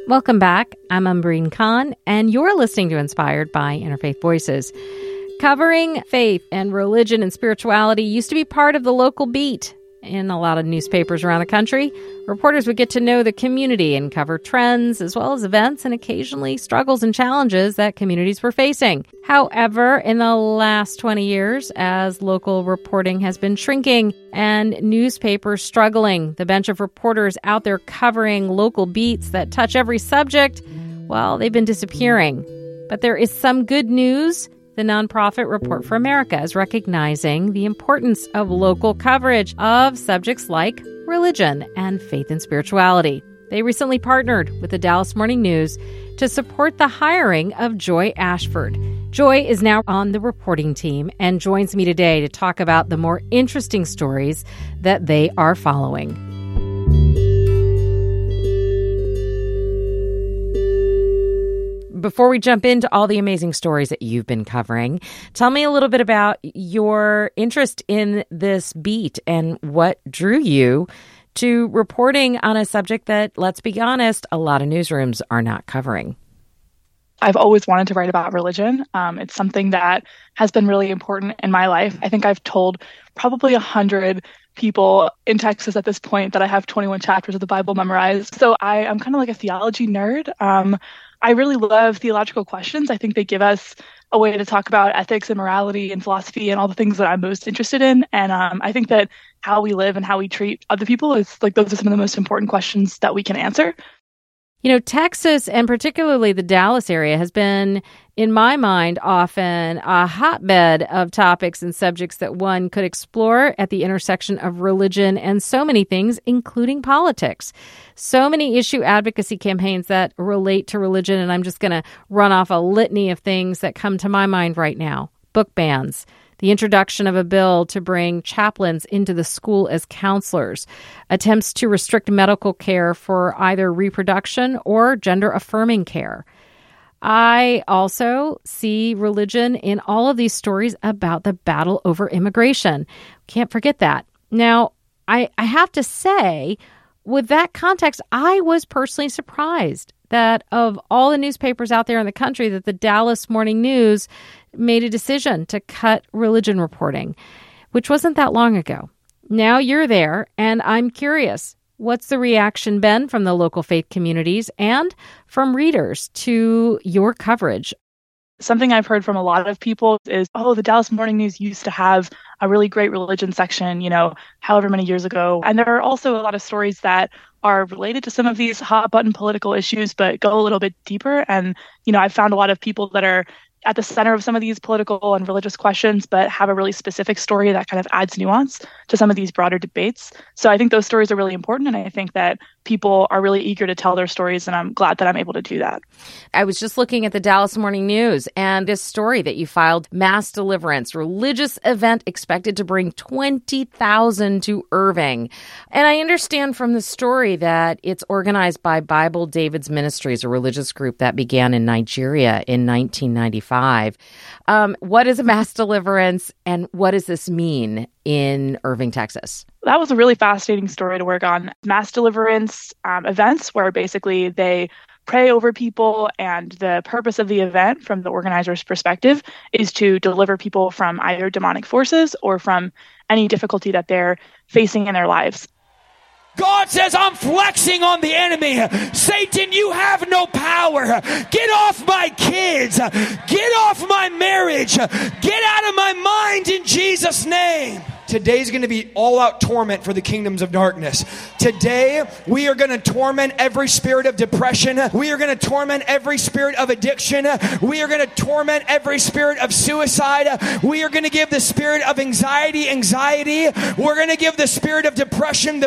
Welcome back. I'm Umbreen Khan, and you're listening to Inspired by Interfaith Voices. Covering faith and religion and spirituality used to be part of the local beat. In a lot of newspapers around the country, reporters would get to know the community and cover trends as well as events and occasionally struggles and challenges that communities were facing. However, in the last 20 years, as local reporting has been shrinking and newspapers struggling, the bench of reporters out there covering local beats that touch every subject, well, they've been disappearing. But there is some good news. The nonprofit Report for America is recognizing the importance of local coverage of subjects like religion and faith and spirituality. They recently partnered with the Dallas Morning News to support the hiring of Joy Ashford. Joy is now on the reporting team and joins me today to talk about the more interesting stories that they are following. Before we jump into all the amazing stories that you've been covering, tell me a little bit about your interest in this beat and what drew you to reporting on a subject that, let's be honest, a lot of newsrooms are not covering. I've always wanted to write about religion. It's something that has been really important in my life. I think I've told probably 100 people in Texas at this point that I have 21 chapters of the Bible memorized. So I'm kind of like a theology nerd. I really love theological questions. I think they give us a way to talk about ethics and morality and philosophy and all the things that I'm most interested in. And I think that how we live and how we treat other people is like those are some of the most important questions that we can answer. You know, Texas and particularly the Dallas area has been, in my mind, often a hotbed of topics and subjects that one could explore at the intersection of religion and so many things, including politics. So many issue advocacy campaigns that relate to religion, and I'm just going to run off a litany of things that come to my mind right now. Book bans. The introduction of a bill to bring chaplains into the school as counselors, attempts to restrict medical care for either reproduction or gender-affirming care. I also see religion in all of these stories about the battle over immigration. Can't forget that. Now, I have to say, with that context, I was personally surprised that of all the newspapers out there in the country, that the Dallas Morning News made a decision to cut religion reporting, which wasn't that long ago. Now you're there, and I'm curious, what's the reaction been from the local faith communities and from readers to your coverage? Something I've heard from a lot of people is, the Dallas Morning News used to have a really great religion section, however many years ago. And there are also a lot of stories that are related to some of these hot button political issues, but go a little bit deeper. And, I've found a lot of people that are at the center of some of these political and religious questions, but have a really specific story that kind of adds nuance to some of these broader debates. So I think those stories are really important. And I think that people are really eager to tell their stories. And I'm glad that I'm able to do that. I was just looking at the Dallas Morning News and this story that you filed, Mass Deliverance, religious event expected to bring 20,000 to Irving. And I understand from the story that it's organized by Bible David's Ministries, a religious group that began in Nigeria in 1995. What is a Mass Deliverance and what does this mean in Irving, Texas? That was a really fascinating story to work on. Mass Deliverance events where basically they pray over people, and the purpose of the event from the organizer's perspective is to deliver people from either demonic forces or from any difficulty that they're facing in their lives. God says, I'm flexing on the enemy. Satan, you have no power. Get off my kids. Get off my marriage. Get out of my mind in Jesus' name. Today's going to be all-out torment for the kingdoms of darkness. Today, we are going to torment every spirit of depression. We are going to torment every spirit of addiction. We are going to torment every spirit of suicide. We are going to give the spirit of anxiety. We're going to give the spirit of depression.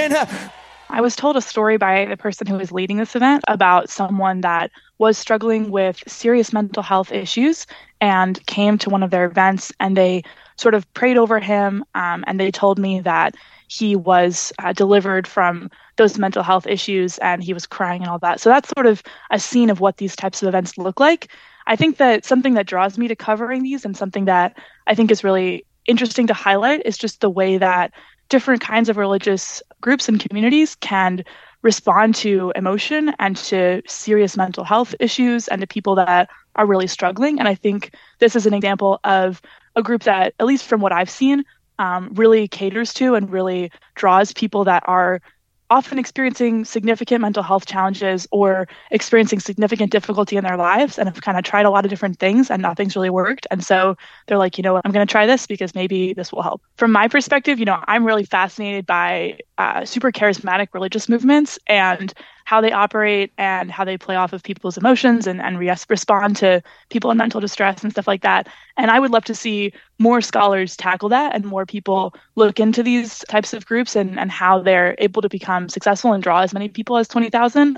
I was told a story by the person who was leading this event about someone that was struggling with serious mental health issues and came to one of their events, and they sort of prayed over him, and they told me that he was delivered from those mental health issues, and he was crying and all that. So that's sort of a scene of what these types of events look like. I think that something that draws me to covering these, and something that I think is really interesting to highlight, is just the way that different kinds of religious groups and communities can respond to emotion and to serious mental health issues and to people that are really struggling. And I think this is an example of a group that, at least from what I've seen, really caters to and really draws people that are often experiencing significant mental health challenges or experiencing significant difficulty in their lives and have kind of tried a lot of different things and nothing's really worked. And so they're like, you know what, I'm going to try this because maybe this will help. From my perspective, I'm really fascinated by super charismatic religious movements and how they operate and how they play off of people's emotions and respond to people in mental distress and stuff like that. And I would love to see more scholars tackle that and more people look into these types of groups and how they're able to become successful and draw as many people as 20,000.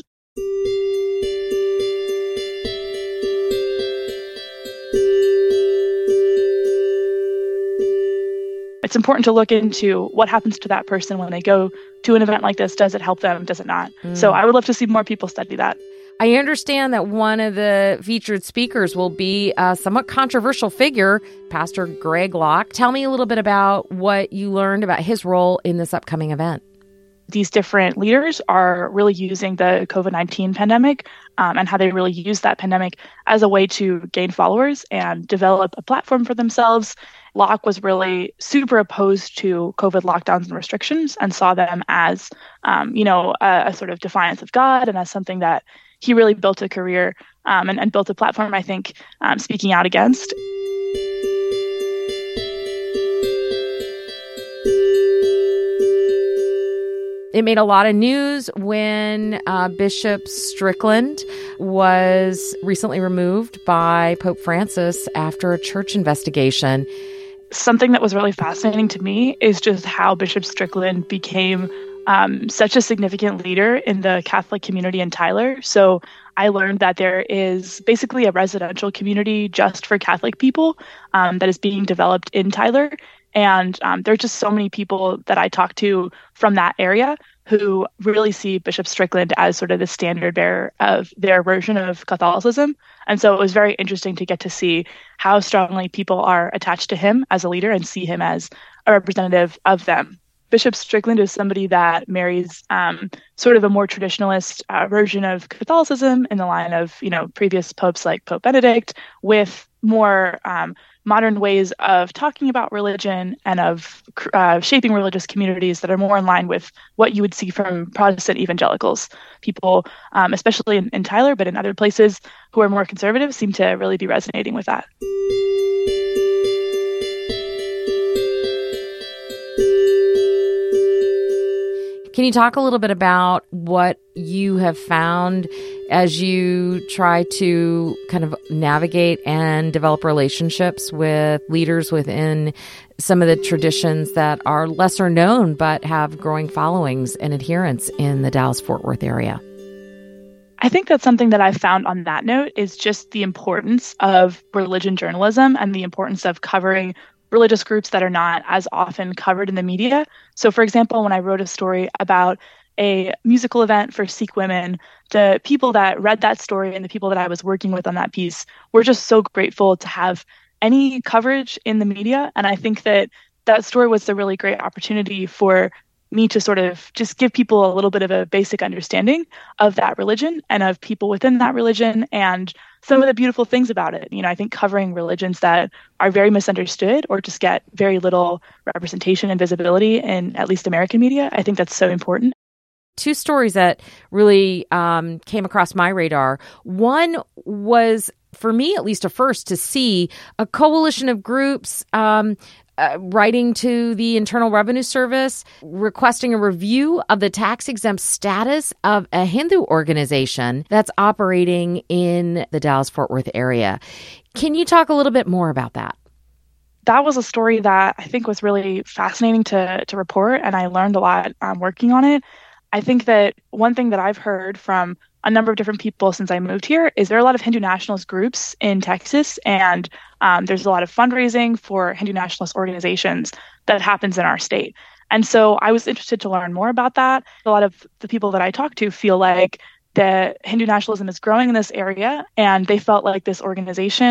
It's important to look into what happens to that person when they go to an event like this. Does it help them? Does it not? So I would love to see more people study that. I understand that one of the featured speakers will be a somewhat controversial figure, Pastor Greg Locke. Tell me a little bit about what you learned about his role in this upcoming event. These different leaders are really using the COVID-19 pandemic and how they really use that pandemic as a way to gain followers and develop a platform for themselves. Locke was really super opposed to COVID lockdowns and restrictions and saw them as, a sort of defiance of God and as something that he really built a career and built a platform, I think, speaking out against. It made a lot of news when Bishop Strickland was recently removed by Pope Francis after a church investigation. Something that was really fascinating to me is just how Bishop Strickland became such a significant leader in the Catholic community in Tyler. So I learned that there is basically a residential community just for Catholic people that is being developed in Tyler. And there's just so many people that I talk to from that area who really see Bishop Strickland as sort of the standard bearer of their version of Catholicism. And so it was very interesting to get to see how strongly people are attached to him as a leader and see him as a representative of them. Bishop Strickland is somebody that marries sort of a more traditionalist version of Catholicism in the line of, previous popes like Pope Benedict with more modern ways of talking about religion and of shaping religious communities that are more in line with what you would see from Protestant evangelicals. People, especially in Tyler, but in other places who are more conservative, seem to really be resonating with that. Can you talk a little bit about what you have found as you try to kind of navigate and develop relationships with leaders within some of the traditions that are lesser known but have growing followings and adherents in the Dallas-Fort Worth area? I think that's something that I've found on that note is just the importance of religion journalism and the importance of covering religious groups that are not as often covered in the media. So, for example, when I wrote a story about a musical event for Sikh women, the people that read that story and the people that I was working with on that piece were just so grateful to have any coverage in the media. And I think that that story was a really great opportunity for me to sort of just give people a little bit of a basic understanding of that religion and of people within that religion and some of the beautiful things about it. I think covering religions that are very misunderstood or just get very little representation and visibility in at least American media, I think that's so important. Two stories that really came across my radar. One was, for me at least, a first to see a coalition of groups writing to the Internal Revenue Service, requesting a review of the tax-exempt status of a Hindu organization that's operating in the Dallas-Fort Worth area. Can you talk a little bit more about that? That was a story that I think was really fascinating to report, and I learned a lot working on it. I think that one thing that I've heard from a number of different people since I moved here is there are a lot of Hindu nationalist groups in Texas, and there's a lot of fundraising for Hindu nationalist organizations that happens in our state. And so I was interested to learn more about that. A lot of the people that I talk to feel like the Hindu nationalism is growing in this area, and they felt like this organization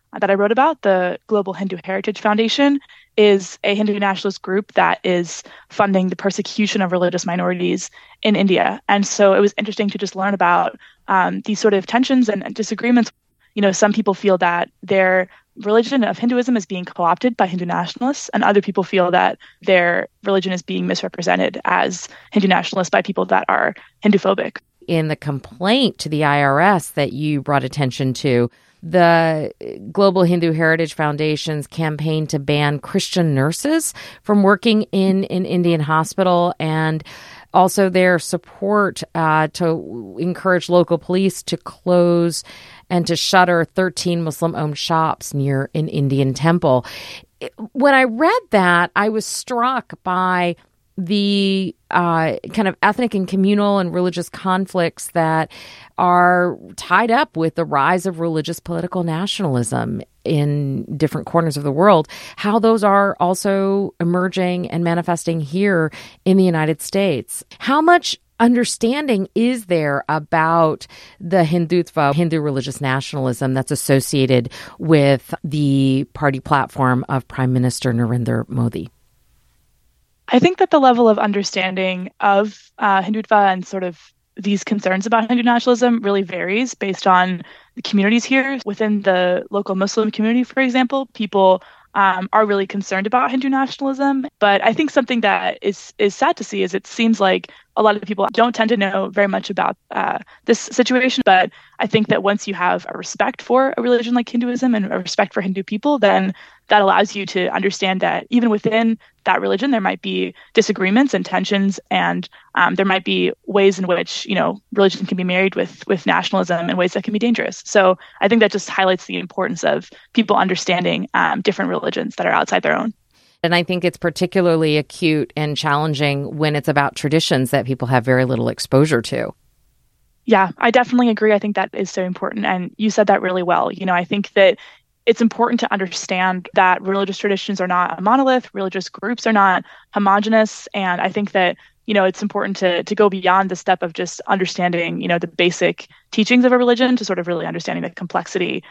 that I wrote about, the Global Hindu Heritage Foundation, is a Hindu nationalist group that is funding the persecution of religious minorities in India. And so it was interesting to just learn about these sort of tensions and disagreements. Some people feel that their religion of Hinduism is being co-opted by Hindu nationalists, and other people feel that their religion is being misrepresented as Hindu nationalists by people that are Hindu-phobic. In the complaint to the IRS that you brought attention to, the Global Hindu Heritage Foundation's campaign to ban Christian nurses from working in an Indian hospital, and also their support to encourage local police to close and to shutter 13 Muslim-owned shops near an Indian temple. When I read that, I was struck by the kind of ethnic and communal and religious conflicts that are tied up with the rise of religious political nationalism in different corners of the world, how those are also emerging and manifesting here in the United States. How much understanding is there about the Hindutva, Hindu religious nationalism that's associated with the party platform of Prime Minister Narendra Modi? I think that the level of understanding of Hindutva and sort of these concerns about Hindu nationalism really varies based on the communities here. Within the local Muslim community, for example, people are really concerned about Hindu nationalism. But I think something that is sad to see is it seems like a lot of people don't tend to know very much about this situation. But I think that once you have a respect for a religion like Hinduism and a respect for Hindu people, then that allows you to understand that even within that religion, there might be disagreements and tensions, and there might be ways in which, religion can be married with nationalism in ways that can be dangerous. So I think that just highlights the importance of people understanding different religions that are outside their own. And I think it's particularly acute and challenging when it's about traditions that people have very little exposure to. Yeah, I definitely agree. I think that is so important. And you said that really well. I think that it's important to understand that religious traditions are not a monolith, religious groups are not homogenous. And I think that, it's important to go beyond the step of just understanding, the basic teachings of a religion to sort of really understanding the complexity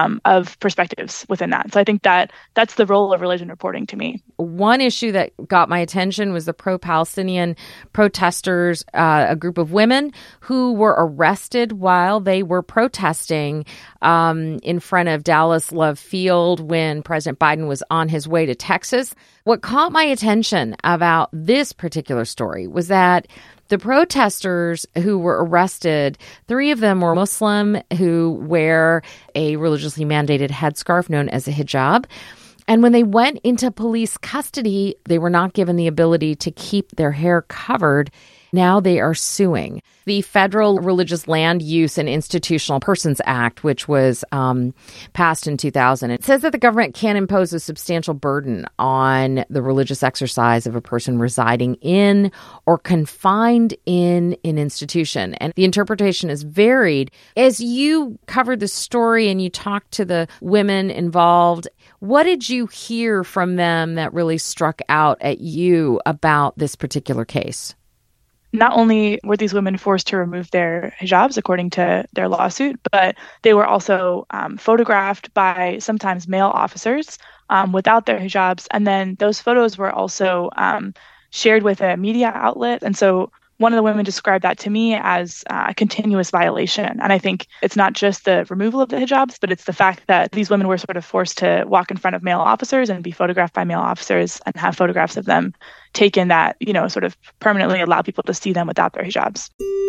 of perspectives within that. So I think that that's the role of religion reporting to me. One issue that got my attention was the pro-Palestinian protesters, a group of women who were arrested while they were protesting in front of Dallas Love Field when President Biden was on his way to Texas. What caught my attention about this particular story was that the protesters who were arrested, 3 of them were Muslim who wear a religiously mandated headscarf known as a hijab. And when they went into police custody, they were not given the ability to keep their hair covered. Now they are suing. The Federal Religious Land Use and Institutional Persons Act, which was passed in 2000, it says that the government can impose a substantial burden on the religious exercise of a person residing in or confined in an institution. And the interpretation is varied. As you covered the story and you talked to the women involved, what did you hear from them that really struck out at you about this particular case? Not only were these women forced to remove their hijabs according to their lawsuit, but they were also photographed by sometimes male officers without their hijabs. And then those photos were also shared with a media outlet. And so one of the women described that to me as a continuous violation. And I think it's not just the removal of the hijabs, but it's the fact that these women were sort of forced to walk in front of male officers and be photographed by male officers and have photographs of them taken that, sort of permanently allow people to see them without their hijabs.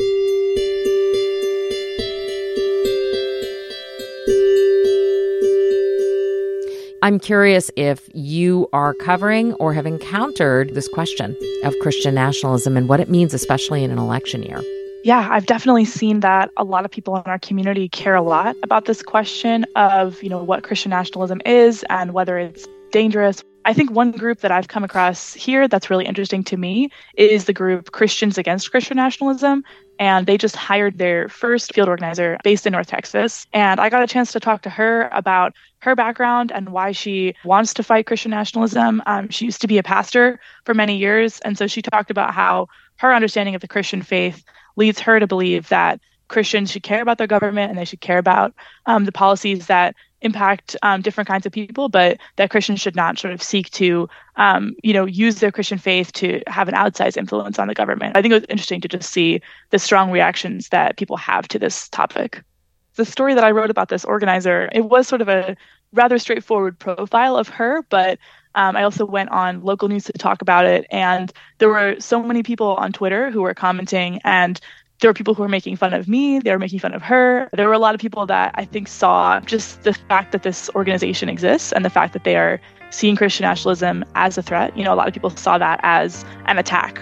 I'm curious if you are covering or have encountered this question of Christian nationalism and what it means, especially in an election year. Yeah, I've definitely seen that a lot of people in our community care a lot about this question of, what Christian nationalism is and whether it's dangerous. I think one group that I've come across here that's really interesting to me is the group Christians Against Christian Nationalism. And they just hired their first field organizer based in North Texas. And I got a chance to talk to her about her background and why she wants to fight Christian nationalism. She used to be a pastor for many years. And so she talked about how her understanding of the Christian faith leads her to believe that Christians should care about their government and they should care about the policies that impact different kinds of people, but that Christians should not sort of seek to, use their Christian faith to have an outsized influence on the government. I think it was interesting to just see the strong reactions that people have to this topic. The story that I wrote about this organizer, it was sort of a rather straightforward profile of her, but I also went on local news to talk about it. And there were so many people on Twitter who were commenting, and there were people who were making fun of me. They were making fun of her. There were a lot of people that I think saw just the fact that this organization exists and the fact that they are seeing Christian nationalism as a threat. A lot of people saw that as an attack.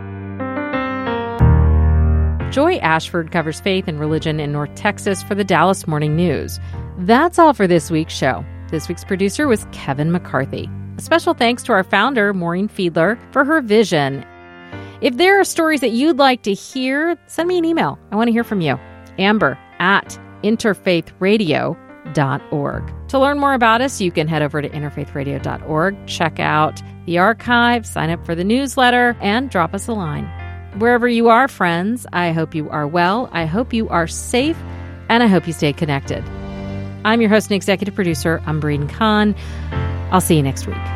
Joy Ashford covers faith and religion in North Texas for the Dallas Morning News. That's all for this week's show. This week's producer was Kevin McCarthy. A special thanks to our founder, Maureen Fiedler, for her vision. If there are stories that you'd like to hear, send me an email. I want to hear from you. amber@interfaithradio.org. To learn more about us, you can head over to interfaithradio.org, check out the archive, sign up for the newsletter, and drop us a line. Wherever you are, friends, I hope you are well, I hope you are safe, and I hope you stay connected. I'm your host and executive producer, Umbreen Khan. I'll see you next week.